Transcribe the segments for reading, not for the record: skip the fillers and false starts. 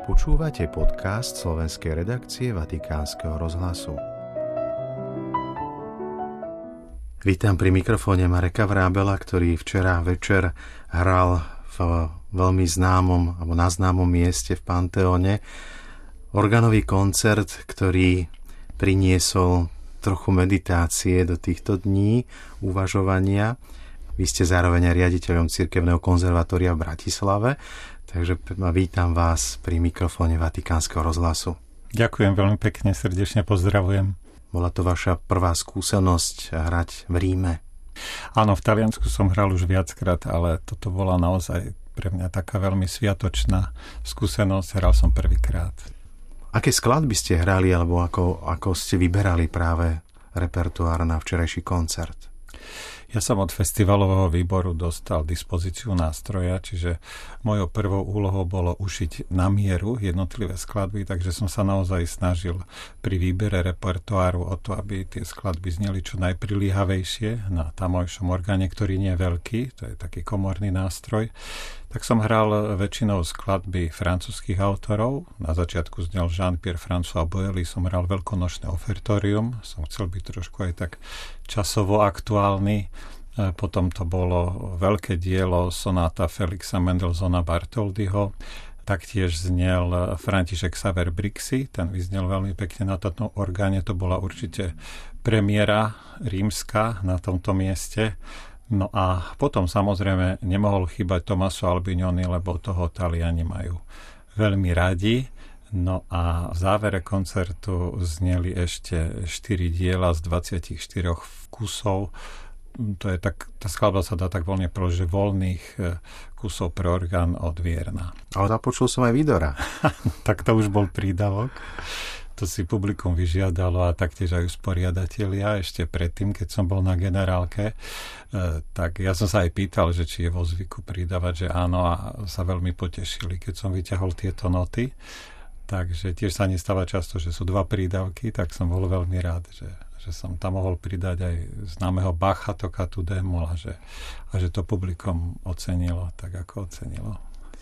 Počúvate podcast slovenskej redakcie Vatikánskeho rozhlasu. Vítam pri mikrofóne Mareka Vrábela, ktorý včera večer hral v veľmi známom alebo na známom mieste v Panteóne organový koncert, ktorý priniesol trochu meditácie do týchto dní, uvažovania. Vy ste zároveň riaditeľom Cirkevného konzervatória v Bratislave, takže vítam vás pri mikrofóne Vatikánskeho rozhlasu. Ďakujem veľmi pekne, srdečne pozdravujem. Bola to vaša prvá skúsenosť hrať v Ríme? Áno, v Taliansku som hral už viackrát, ale toto bola naozaj pre mňa taká veľmi sviatočná skúsenosť. Hral som prvýkrát. Aké skladby ste hrali, alebo ako ste vyberali práve repertoár na včerajší koncert? Ja som od festivalového výboru dostal dispozíciu nástroja, čiže mojou prvou úlohou bolo ušiť na mieru jednotlivé skladby, takže som sa naozaj snažil pri výbere repertoáru o to, aby tie skladby zneli čo najpriliehavejšie na tamojšom orgáne, ktorý nie je veľký, to je taký komorný nástroj. Tak som hral väčšinou skladby francúzskych autorov. Na začiatku znel Jean-Pierre François Boely, som hral veľkonočné ofertórium, som chcel byť trošku aj tak časovo aktuálny. Potom to bolo veľké dielo sonáta Felixa Mendelssohna Bartholdyho. Taktiež znel František Xaver Brixy, ten vyznel veľmi pekne na tomto orgáne. To bola určite premiéra rímska na tomto mieste. No a potom samozrejme nemohol chýbať Tommaso Albinoni, lebo toho Taliani majú veľmi radi. No a v závere koncertu zneli ešte 4 diela z 24 kusov. To je tak, tá skladba sa dá tak voľne preložiť, voľných kusov pre orgán od Vierna. Ale započul som aj Vidora. Tak to už bol prídavok. To si publikum vyžiadalo a taktiež aj usporiadatelia ešte predtým, keď som bol na generálke. Tak ja som sa aj pýtal, že či je vo zvyku pridávať, že áno, a sa veľmi potešili, keď som vyťahol tieto noty. Takže tiež sa nestáva často, že sú 2 prídavky, tak som bol veľmi rád, že som tam mohol pridať aj známeho Bacha, Toccatu d-moll a že to publikum ocenilo tak, ako ocenilo.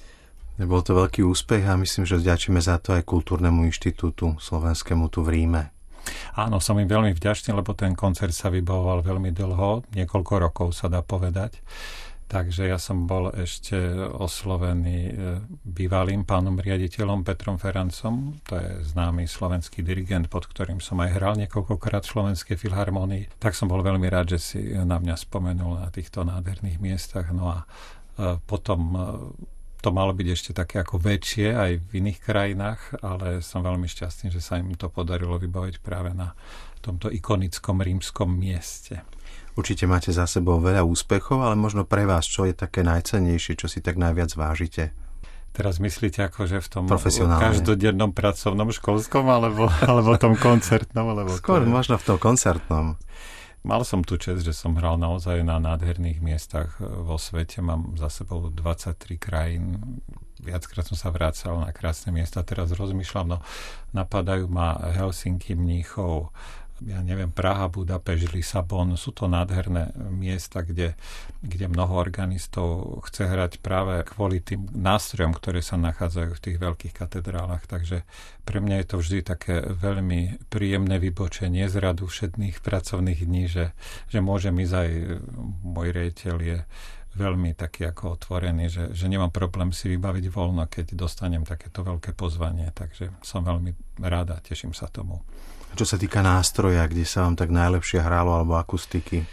Bol to veľký úspech a myslím, že vďačíme za to aj Kultúrnemu inštitútu slovenskému tu v Ríme. Áno, som im veľmi vďačný, lebo ten koncert sa vybavoval veľmi dlho, niekoľko rokov sa dá povedať. Takže ja som bol ešte oslovený bývalým pánom riaditeľom Petrom Ferancom, to je známy slovenský dirigent, pod ktorým som aj hral niekoľkokrát v Slovenskej filharmonii. Tak som bol veľmi rád, že si na mňa spomenul na týchto nádherných miestach. No a potom to malo byť ešte také ako väčšie aj v iných krajinách, ale som veľmi šťastný, že sa im to podarilo vybaviť práve na tomto ikonickom rímskom mieste. Určite máte za sebou veľa úspechov, ale možno pre vás, čo je také najcennejšie, čo si tak najviac vážite? Teraz myslíte akože v tom každodennom pracovnom školskom, alebo tom koncertnom? Skôr možno v tom koncertnom. Mal som tu česť, že som hral naozaj na nádherných miestach vo svete. Mám za sebou 23 krajín. Viackrát som sa vracal na krásne miesta. Teraz rozmýšľam, napadajú ma Helsinki, Mníchov, ja neviem, Praha, Budapešť, Lisabon. Sú to nádherné miesta, kde mnoho organistov chce hrať práve kvôli tým nástrojom, ktoré sa nachádzajú v tých veľkých katedrálach. Takže pre mňa je to vždy také veľmi príjemné vybočenie z radu všetných pracovných dní, že môžem ísť aj, môj riaditeľ je veľmi taký ako otvorený, že nemám problém si vybaviť voľno, keď dostanem takéto veľké pozvanie. Takže som veľmi rád a teším sa tomu. Čo sa týka nástroja, kde sa vám tak najlepšie hrálo, alebo akustiky?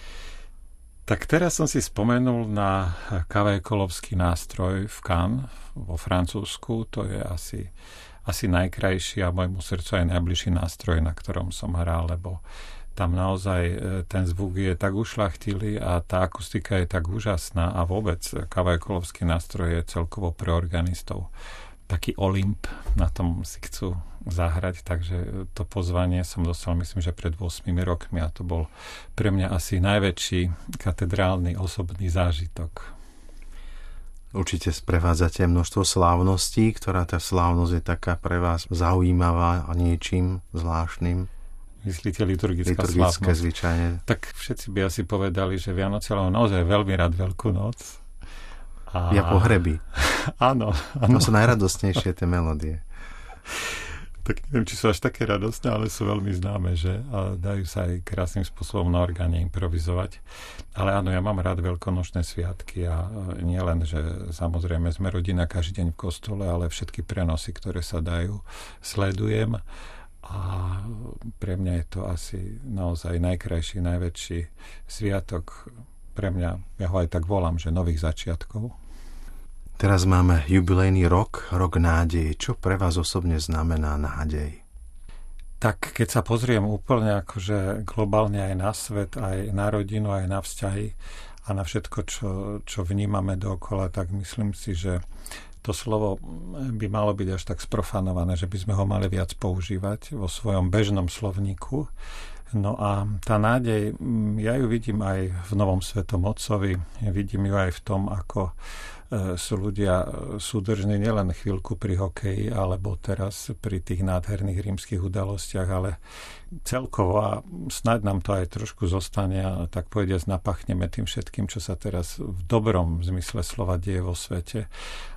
Tak teraz som si spomenul na Kavajekolovský nástroj v Cannes vo Francúzsku. To je asi najkrajší a môjmu srdcu aj najbližší nástroj, na ktorom som hral, lebo tam naozaj ten zvuk je tak ušľachtilý a tá akustika je tak úžasná a vôbec Kavajekolovský nástroj je celkovo pre organistov taký Olymp, na tom si chcú zahrať, takže to pozvanie som dostal, myslím, že pred 8 rokmi a to bol pre mňa asi najväčší katedrálny osobný zážitok. Určite sprevádzate množstvo slávností, ktorá tá slávnosť je taká pre vás zaujímavá a niečím zvláštnym. Myslíte liturgická slávnosť? Zvyčajne. Tak všetci by asi povedali, že Vianoce, ale naozaj veľmi rád Veľkú noc. Ja pohreby. Áno. To sú najradostnejšie tie melódie. Tak neviem, či sú až také radostné, ale sú veľmi známe, že a dajú sa aj krásnym spôsobom na orgáne improvizovať. Ale áno, ja mám rád veľkonočné sviatky a nie len, že samozrejme sme rodina každý deň v kostole, ale všetky prenosy, ktoré sa dajú, sledujem. A pre mňa je to asi naozaj najkrajší, najväčší sviatok. Pre mňa, ja ho aj tak volám, že nových začiatkov. Teraz máme jubilejný rok nádeje. Čo pre vás osobne znamená nádej? Tak keď sa pozriem úplne akože globálne aj na svet, aj na rodinu, aj na vzťahy a na všetko, čo vnímame dookola, tak myslím si, že to slovo by malo byť až tak sprofanované, že by sme ho mali viac používať vo svojom bežnom slovníku. No a tá nádej, ja ju vidím aj v Novom Svetom Otcovi, vidím ju aj v tom, ako sú ľudia súdržní nielen chvíľku pri hokeji, alebo teraz pri tých nádherných rímskych udalostiach, ale celkovo a snáď nám to aj trošku zostane a tak povediac napachneme tým všetkým, čo sa teraz v dobrom zmysle slova deje vo svete.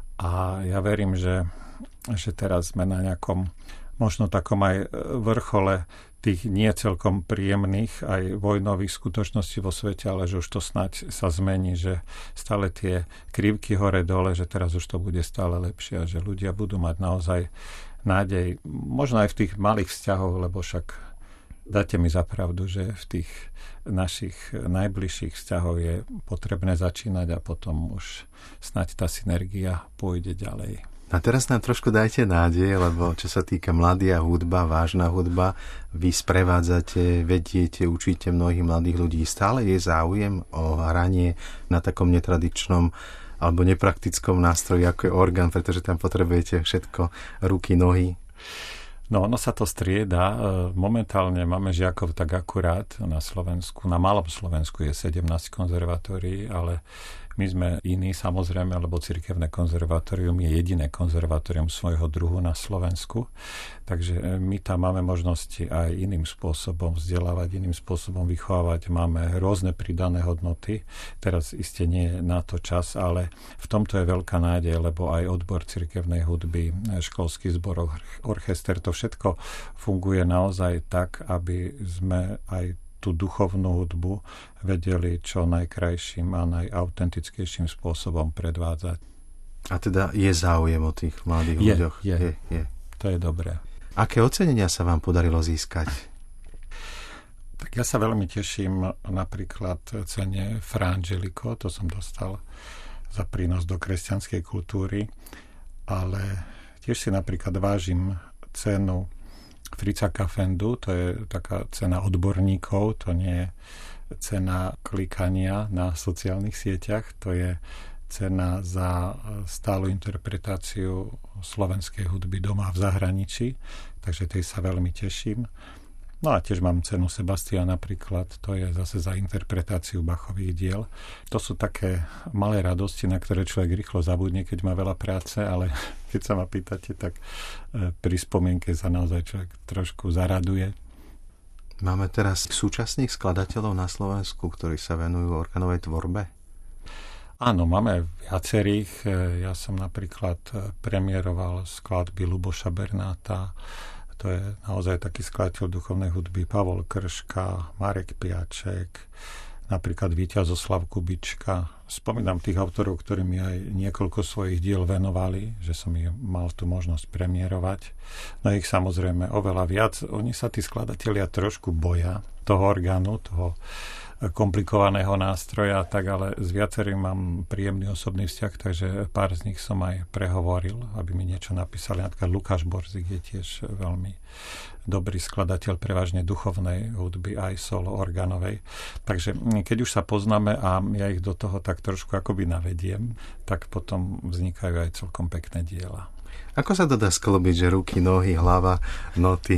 A ja verím, že teraz sme na nejakom možno takom aj vrchole tých nie celkom príjemných aj vojnových skutočností vo svete, ale že už to snáď sa zmení, že stále tie krivky hore-dole, že teraz už to bude stále lepšie a že ľudia budú mať naozaj nádej, možno aj v tých malých vzťahoch, lebo však dáte mi za pravdu, že v tých našich najbližších vzťahoch je potrebné začínať a potom už snáď tá synergia pôjde ďalej. A teraz nám trošku dajte nádej, lebo čo sa týka mladia hudba, vážna hudba, vy sprevádzate, vediete, učíte mnohých mladých ľudí. Stále je záujem o hranie na takom netradičnom alebo nepraktickom nástroji, ako je orgán, pretože tam potrebujete všetko, ruky, nohy. No, ono sa to strieda. Momentálne máme žiakov tak akurát na Slovensku. Na malom Slovensku je 17 konzervatórií, ale my sme iní, samozrejme, lebo Cirkevné konzervatórium je jediné konzervatórium svojho druhu na Slovensku. Takže my tam máme možnosti aj iným spôsobom vzdelávať, iným spôsobom vychovávať. Máme rôzne pridané hodnoty. Teraz iste nie je na to čas, ale v tomto je veľká nádej, lebo aj odbor cirkevnej hudby, školský zbor, orchester, to všetko funguje naozaj tak, aby sme aj tú duchovnú hudbu vedeli čo najkrajším a najautentickejším spôsobom predvádzať. A teda je záujem o tých mladých ľuďoch? Je. To je dobré. Aké ocenenia sa vám podarilo získať? Tak ja sa veľmi teším napríklad cene Fra Angelico, to som dostal za prínos do kresťanskej kultúry, ale tiež si napríklad vážim cenu Fritza Kaffendu, to je taká cena odborníkov, to nie je cena klikania na sociálnych sieťach, to je cena za stálu interpretáciu slovenskej hudby doma v zahraničí, takže tej sa veľmi teším. No a tiež mám cenu Sebastiana napríklad, to je zase za interpretáciu Bachových diel. To sú také malé radosti, na ktoré človek rýchlo zabudne, keď má veľa práce, ale keď sa ma pýtate, tak pri spomienke sa naozaj človek trošku zaraduje. Máme teraz súčasných skladateľov na Slovensku, ktorí sa venujú organovej tvorbe? Áno, máme viacerých. Ja som napríklad premiéroval skladby Luboša Bernáta. To je naozaj taký skladateľ duchovnej hudby, Pavol Krška, Marek Piaček, napríklad Víťazoslav Kubička. Spomínam tých autorov, ktorí mi aj niekoľko svojich diel venovali, že som ich mal tú možnosť premiérovať. No ich samozrejme oveľa viac. Oni sa, tí skladatelia, trošku boja toho orgánu, toho komplikovaného nástroja, tak ale s viacerým mám príjemný osobný vzťah, takže pár z nich som aj prehovoril, aby mi niečo napísali. Napríklad Lukáš Borzik je tiež veľmi dobrý skladateľ prevažne duchovnej hudby, aj solo organovej. Takže keď už sa poznáme a ja ich do toho tak trošku akoby navediem, tak potom vznikajú aj celkom pekné diela. Ako sa to dá sklobiť, že ruky, nohy, hlava, noty?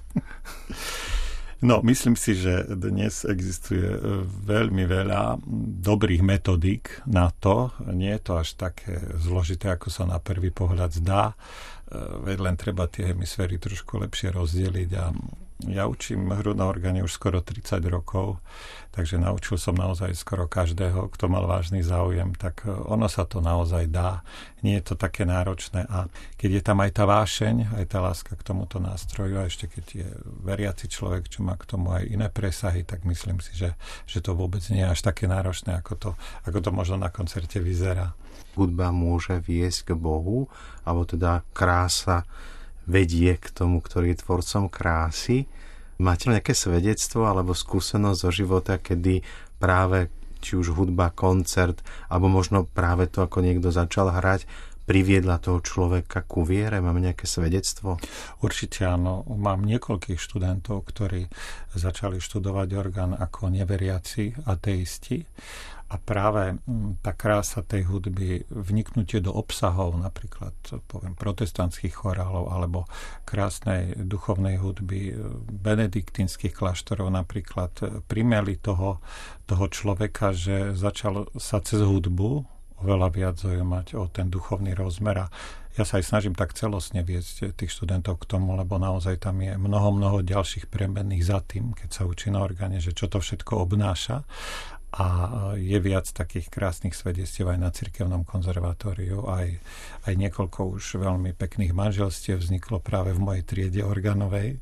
No, myslím si, že dnes existuje veľmi veľa dobrých metodík na to. Nie je to až také zložité, ako sa na prvý pohľad zdá. Veď len treba tie hemisféry trošku lepšie rozdeliť a Ja učím hru na orgáne už skoro 30 rokov, takže naučil som naozaj skoro každého, kto mal vážny záujem, tak ono sa to naozaj dá. Nie je to také náročné a keď je tam aj tá vášeň, aj tá láska k tomuto nástroju a ešte keď je veriaci človek, čo má k tomu aj iné presahy, tak myslím si, že to vôbec nie je až také náročné, ako to možno na koncerte vyzerá. Hudba môže viesť k Bohu, alebo teda krása vedie k tomu, ktorý je tvorcom krásy. Máte nejaké svedectvo alebo skúsenosť zo života, kedy práve či už hudba, koncert, alebo možno práve to, ako niekto začal hrať, priviedla toho človeka ku viere? Máme nejaké svedectvo? Určite áno. Mám niekoľkých študentov, ktorí začali študovať orgán ako neveriaci, ateisti. A práve tá krása tej hudby, vniknutie do obsahov, napríklad poviem protestantských chorálov alebo krásnej duchovnej hudby benediktínskych kláštorov napríklad primeli toho človeka, že začal sa cez hudbu oveľa viac zaujímať o ten duchovný rozmer. A ja sa aj snažím tak celostne viesť tých študentov k tomu, lebo naozaj tam je mnoho ďalších premenných za tým, keď sa učí na orgáne, že čo to všetko obnáša. A je viac takých krásnych svedectiev aj na cirkevnom konzervatóriu. Aj niekoľko už veľmi pekných manželstiev vzniklo práve v mojej triede organovej.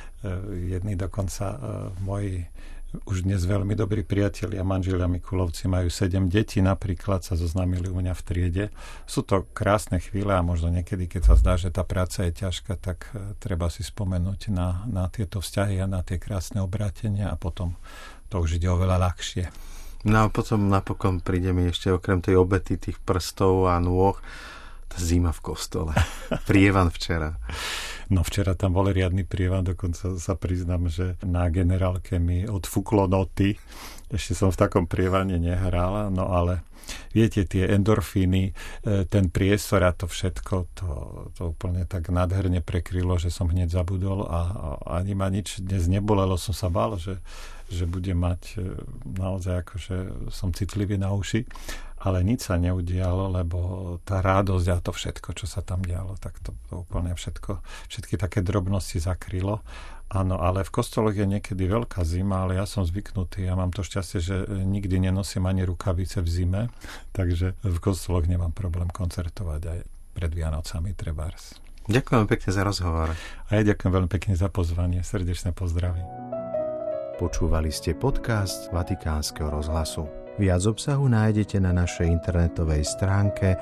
Jedni dokonca moji už dnes veľmi dobrí priatelia, manželia Mikulovci, majú 7 detí, napríklad sa zoznámili u mňa v triede. Sú to krásne chvíle a možno niekedy, keď sa zdá, že tá práca je ťažká, tak treba si spomenúť na tieto vzťahy a na tie krásne obrátenia a potom to už ide oveľa ľahšie. No a potom napokon príde mi ešte okrem tej obety tých prstov a nôh tá zima v kostole. Prievan včera. No včera tam bol riadny prievan, dokonca sa priznám, že na generálke mi odfúklo noty. Ešte som v takom prievane nehral, no ale viete, tie endorfíny, ten priestor a to všetko, to úplne tak nádherne prekrylo, že som hneď zabudol a ani ma nič dnes nebolelo. Som sa bál, že budem mať naozaj akože som citlivý na uši, ale nič sa neudialo, lebo tá radosť a to všetko, čo sa tam dialo, tak to úplne všetky také drobnosti zakrylo. Áno, ale v kostoloch je niekedy veľká zima, ale ja som zvyknutý, ja mám to šťastie, že nikdy nenosím ani rukavice v zime, takže v kostoloch nemám problém koncertovať aj pred Vianocami trebárs. Ďakujem pekne za rozhovor. A ja ďakujem veľmi pekne za pozvanie, srdečné pozdravy. Počúvali ste podcast Vatikánskeho rozhlasu. Viac obsahu nájdete na našej internetovej stránke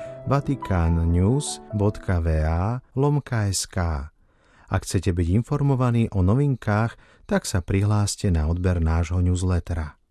vaticannews.va/.sk. Ak chcete byť informovaní o novinkách, tak sa prihláste na odber nášho newslettera.